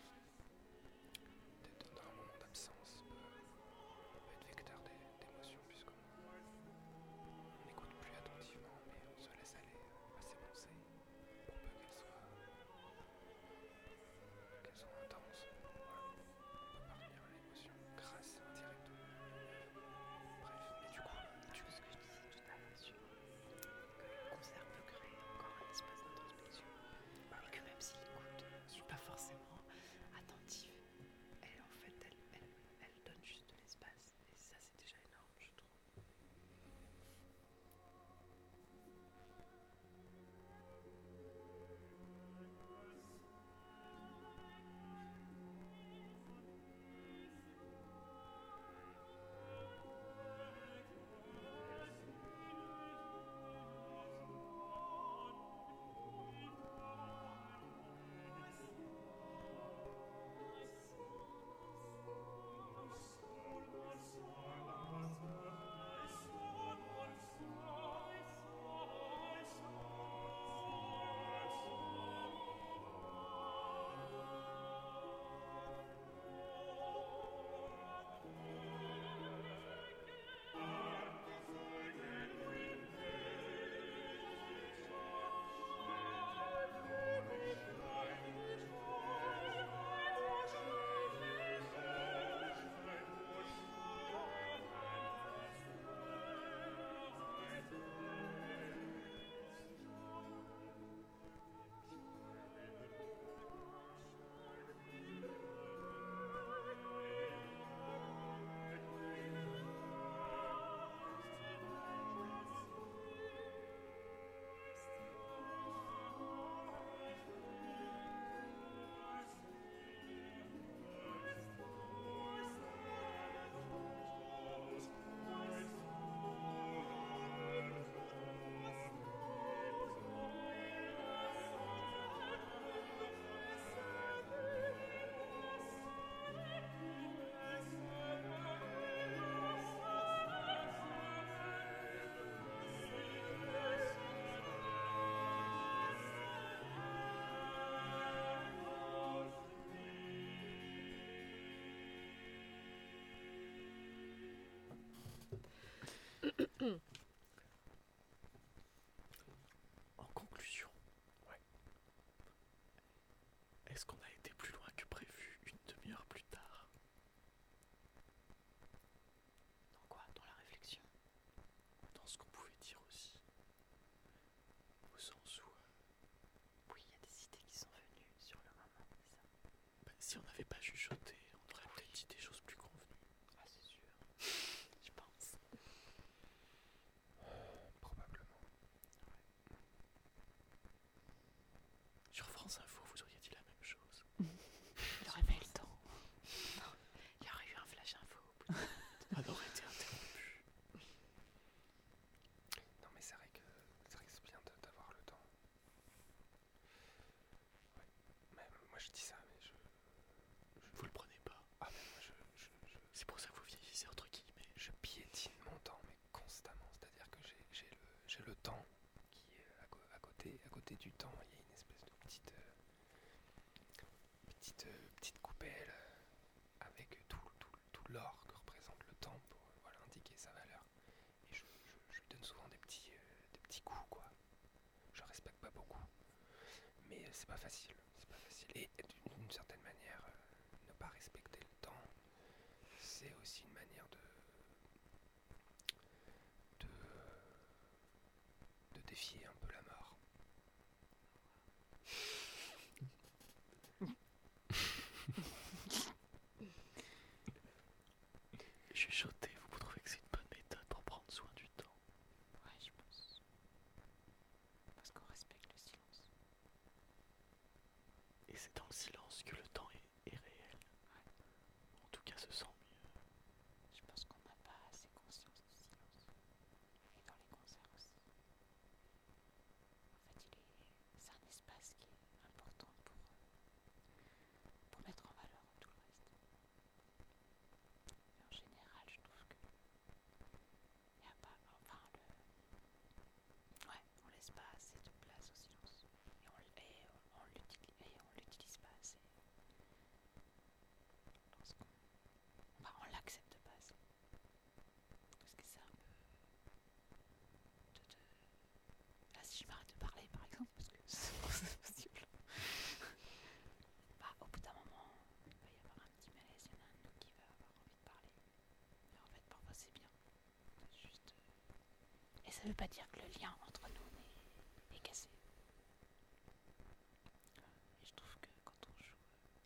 D'être dans un moment d'absence peut, peut être vecteur d'é- d'émotions puisqu'on on n'écoute plus attentivement, mais on se laisse aller à ses pensées pour peu qu'elles soient, qu'elles soient intenses. Voilà. On peut parvenir à l'émotion grâce indirectement. Bref, mais du coup, Tu vois ce que je disais tout à l'heure sur que le concert peut créer encore un espace d'introspection. bah Et ouais. que même si l'écoute n'est pas forcément attentive, elle en fait elle, elle, elle donne juste de l'espace. Et ça c'est déjà énorme je trouve. En conclusion, Ouais. est-ce qu'on a été plus loin que prévu une demi-heure plus tard? Dans quoi? Dans la réflexion. Dans ce qu'on pouvait dire aussi. Au sens où, euh, Oui, il y a des idées qui sont venues sur le moment, c'est ça. bah, si on n'avait pas chuchoté, on aurait peut-être dit des choses plus convenues. Ah c'est sûr. Je pense. Probablement. Sur France Info, vous auriez dit la même chose. Il aurait pas eu le temps. Non, il y aurait eu un flash info au bout. On aurait été interrompu. Non mais c'est vrai que c'est vrai que c'est bien de- d'avoir le temps. Ouais. Mais moi je dis ça, mais je. Vous le prenez pas. Ah mais moi je, je, je, C'est pour ça que vous vieillissez entre guillemets. je piétine mon temps, mais constamment. C'est-à-dire que j'ai, j'ai le, j'ai le temps qui est à, co- à côté, à côté du temps. Il y a une espèce de petite, euh, petite, euh, petite coupelle euh, avec tout, tout, tout l'or que représente le temps pour euh, voilà, indiquer sa valeur. Et je, je, je lui donne souvent des petits, euh, des petits coups, quoi. Je respecte pas beaucoup, mais euh, c'est pas facile, c'est pas facile. Et d'une d'une certaine manière, euh, ne pas respecter le temps, c'est aussi une manière de, de, de défier un peu la mort. Chuchoter, vous trouvez que c'est une bonne méthode pour prendre soin du temps? Ouais, je pense. Parce qu'on respecte le silence. Et c'est dans le silence que le temps est, est réel. En tout cas, se sent mieux. Je pense qu'on n'a pas assez conscience du silence. Et dans les concerts aussi. En fait, il est, c'est un espace qui est important pour, euh, pour mettre en valeur tout le reste. Mais en général, je trouve que il n'y a pas, enfin le, ouais, on laisse pas assez de place au silence. Et on, et on l'utilise, et on l'utilise pas assez. Lorsqu'on, enfin, on l'accepte pas assez. Parce que c'est un peu de, de... Là, si je m'arrête de parler, par exemple, parce que c'est c'est possible. Bah, au bout d'un moment, il va y avoir un petit malaise. Il y en a un de nous qui va avoir envie de parler. Mais en fait, parfois, c'est bien. De juste... euh, Et ça veut pas dire que le lien entre nous est, est cassé. Et je trouve que quand on joue,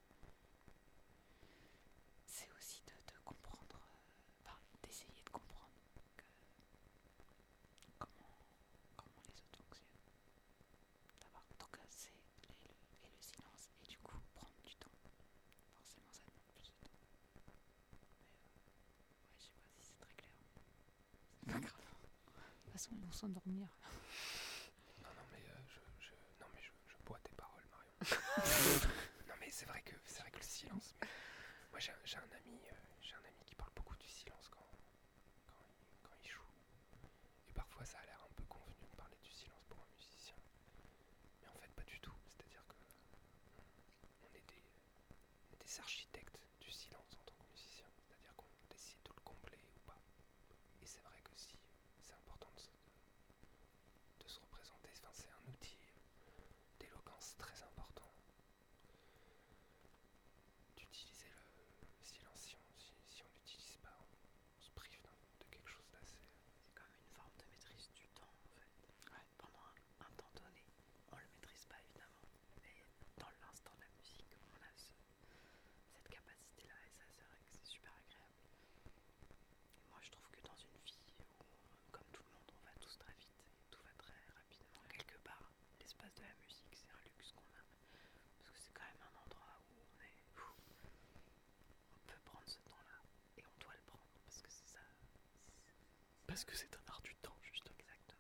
c'est aussi de, de comprendre, euh, enfin, d'essayer de comprendre que comment, comment les autres fonctionnent. D'avoir, donc euh, c'est et le, et le silence et du coup prendre du temps. Forcément ça demande plus de temps. Mais euh, ouais, je sais pas si c'est très clair. C'est pas grave. De toute façon ils vont s'endormir. Non, non, mais euh, je, je, non, mais je, je bois tes paroles, Marion. Non, mais c'est vrai que c'est vrai que le silence. Mais moi, j'ai un, j'ai un ami, euh, j'ai un ami qui parle beaucoup du silence quand, quand, il, quand il joue. Et parfois, ça a l'air un peu convenu de parler du silence pour un musicien. Mais en fait, pas du tout. C'est-à-dire que on est des, on est des architectes du silence en tant que musicien. C'est-à-dire qu'on décide de le combler ou pas. Et c'est vrai que si c'est important de se, de se représenter, enfin, c'est un outil d'éloquence très important d'utiliser le silence. Si on si, si on l'utilise pas, on, on se prive d'un- de quelque chose d'assez. C'est comme une forme de maîtrise du temps en fait. Ouais, pendant un, un temps donné, on le maîtrise pas évidemment, mais dans l'instant de la musique, on a ce- cette capacité-là et ça, c'est vrai que c'est super agréable. Et moi, je trouve que dans une vie où, comme tout le monde, on va tous très vite et tout va très rapidement, quelque part, l'espace de la musique, c'est un luxe qu'on a parce que c'est quand même un endroit où on est, ouh, on peut prendre ce temps-là et on doit le prendre parce que c'est ça. Parce que c'est un art du temps, justement. Exactement.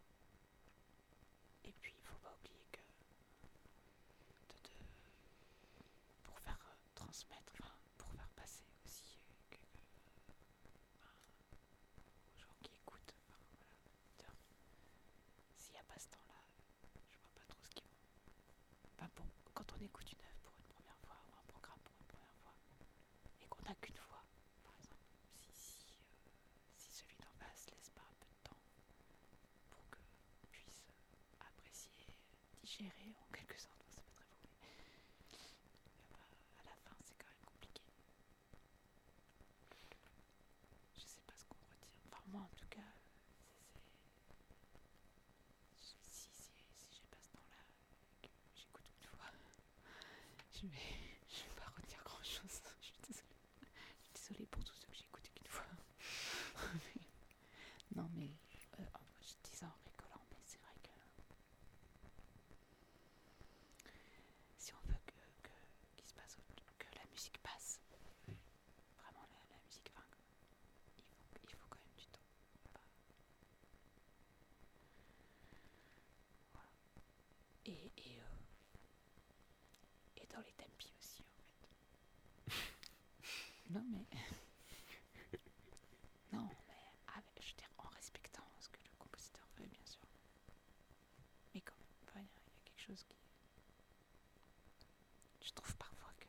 Et puis il faut pas oublier que de, de- pour faire euh, transmettre, enfin pour faire passer aussi euh, quelque- enfin, aux gens qui écoutent, enfin, voilà, auditeurs, s'il n'y a pas ce temps-là, je vois pas trop ce qu'ils vont. Enfin, pour, quand on écoute une œuvre pour une première fois ou un programme pour une première fois et qu'on n'a qu'une fois, par exemple, si, si, euh, si celui d'en face laisse pas un peu de temps pour que on puisse euh, apprécier, digérer en quelque sorte, enfin, c'est pas très beau, mais euh, bah, à la fin c'est quand même compliqué. Je sais pas ce qu'on retire. Enfin moi en tout cas, c'est, c'est... si, si, si j'ai pas ce temps-là, que j'écoute une fois, je vais, je vais pas retenir grand-chose. Je suis désolée. Je suis désolée pour tous ceux que j'ai écoutés qu'une fois. Mais- non mais, euh, je dis ça en rigolant, mais c'est vrai que si on veut que, que, qu'il se passe autre- que la musique passe, vraiment la, la musique, enfin, il faut, il faut quand même du temps. Pas- Voilà. Et, et, euh, et dans les tempi aussi en fait. Non mais... Non mais avec, je veux dire, en respectant ce que le compositeur veut bien sûr. Mais quand même, enfin, il y, a- il y a quelque chose qui... Je trouve parfois que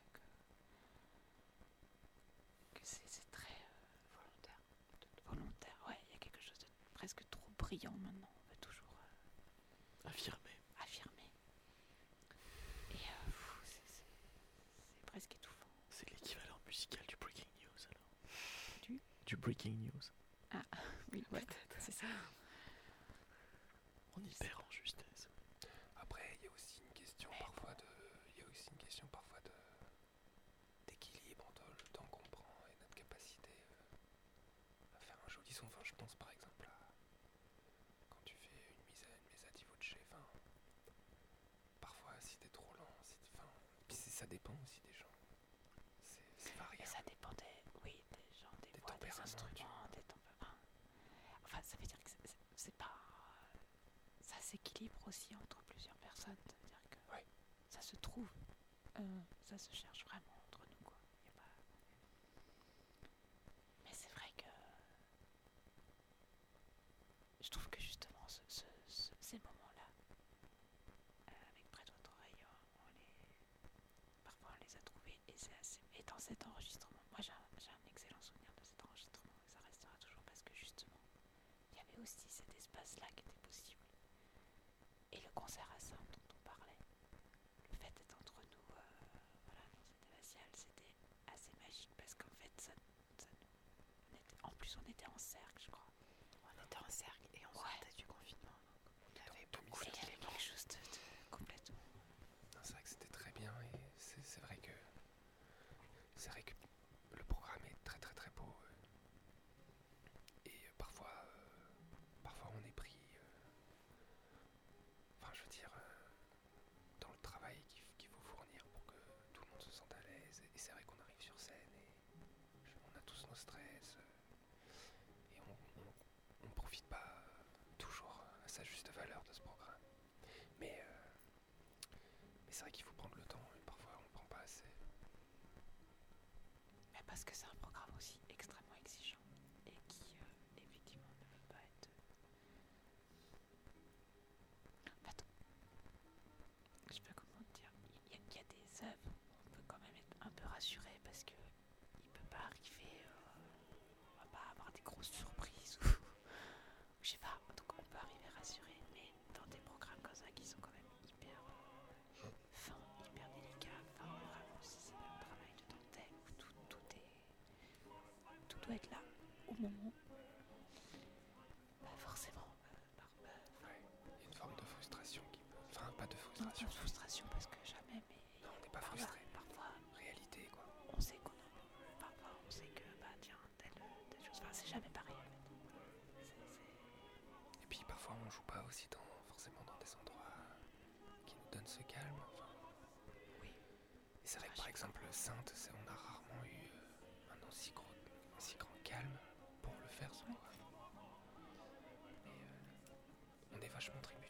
breaking news. Oui, ouais, c'est ça. On y perd en justesse. Après, il y a aussi une question parfois de, il y a aussi une question parfois de d'équilibre entre le temps qu'on prend et notre capacité euh, à faire un joli son. Enfin, je pense par exemple à quand tu fais une mise à une mise à di voce. Enfin, parfois si t'es trop lent, si t'es- enfin, puis c'est- ça dépend aussi des gens. C'est c'est Et variable. ça dépend des, oui, des gens, des, Des voix, des tempéraments, instruments, des tempéraments. Enfin, ça veut dire que c'est- c'est c'est pas... Ça s'équilibre aussi entre plusieurs personnes. Ça veut dire que Ouais. ça se trouve. Euh, ça se cherche vraiment entre nous, quoi. Y a pas... Mais c'est vrai que... Je trouve que justement, ce, ce, ce- ces moments-là, euh, avec Près de votre oreille, on, on les... parfois on les a trouvés. Et, c'est assez... et dans cet enregistrement, moi j'ai un, j'ai un excellent souvenir de cet enregistrement. Et ça restera toujours parce que justement, il y avait aussi cet espace-là qui était possible. Et le concert à Sainte dont on parlait, le fait d'être entre nous, euh, voilà, dans cet abbatiale, c'était assez magique parce qu'en fait, ça, ça nous, on était, en plus on était en cercle, je crois. On était en cercle et on Ouais. sortait du confinement. Donc on avait Dans beaucoup Et il y avait d'éléments. quelque chose de, de complètement. Non, c'est vrai que c'était très bien et c'est c'est vrai que c'est vrai que le programme est très très très beau euh, et euh, parfois euh, parfois on est pris euh, enfin je veux dire euh, dans le travail qu'il f- qu'il faut fournir pour que tout le monde se sente à l'aise et c'est vrai qu'on arrive sur scène et je- on a tous nos stress euh, et on, on, on profite pas euh, toujours à sa juste valeur de ce programme mais euh, mais c'est vrai qu'il faut prendre le temps et parfois on le prend pas assez. Mais parce que c'est un programme aussi extrêmement exigeant et qui, euh, effectivement, ne peut pas être. En fait, je sais pas comment te dire. Il y, a- il y a des œuvres où on peut quand même être un peu rassuré parce que il peut pas arriver. euh, on va pas avoir des grosses surprises ou. Je sais pas. Donc on peut arriver rassuré. Mais dans des programmes comme ça qui sont quand même hyper euh, fins, hyper délicats, enfin vraiment si c'est un travail de dentelle où tout, tout est. Tout doit être là au moment. Bah forcément. euh, par- euh, Ouais, il y a une forme de frustration qui peut... Enfin, pas de non, pas frustration. de frustration parce que jamais, mais Non, on n'est pas parfois, frustré. parfois Réalité, quoi. on sait qu'on en... Parfois on sait que, bah tiens, telle, telle chose... Enfin, c'est jamais pareil en fait. C'est- c'est- Et puis parfois, on joue pas aussi dans, forcément dans des endroits qui nous donnent ce calme. Enfin, Oui. et c'est vrai que par exemple, Sainte, c'est- on a rarement eu euh, un aussi gros, un si grand calme pour le faire, ce programme. Mais euh, on est vachement tributaire